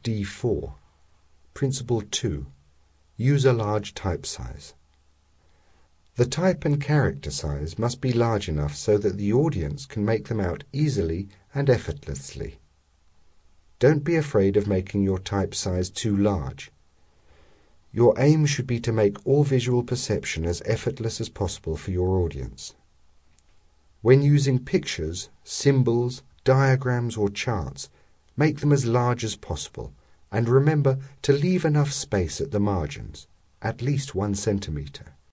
D4. Principle 2. Use a large type size. The type and character size must be large enough so that the audience can make them out easily and effortlessly. Don't be afraid of making your type size too large. Your aim should be to make all visual perception as effortless as possible for your audience. When using pictures, symbols, diagrams or charts, make them as large as possible, and remember to leave enough space at the margins, at least 1 centimeter.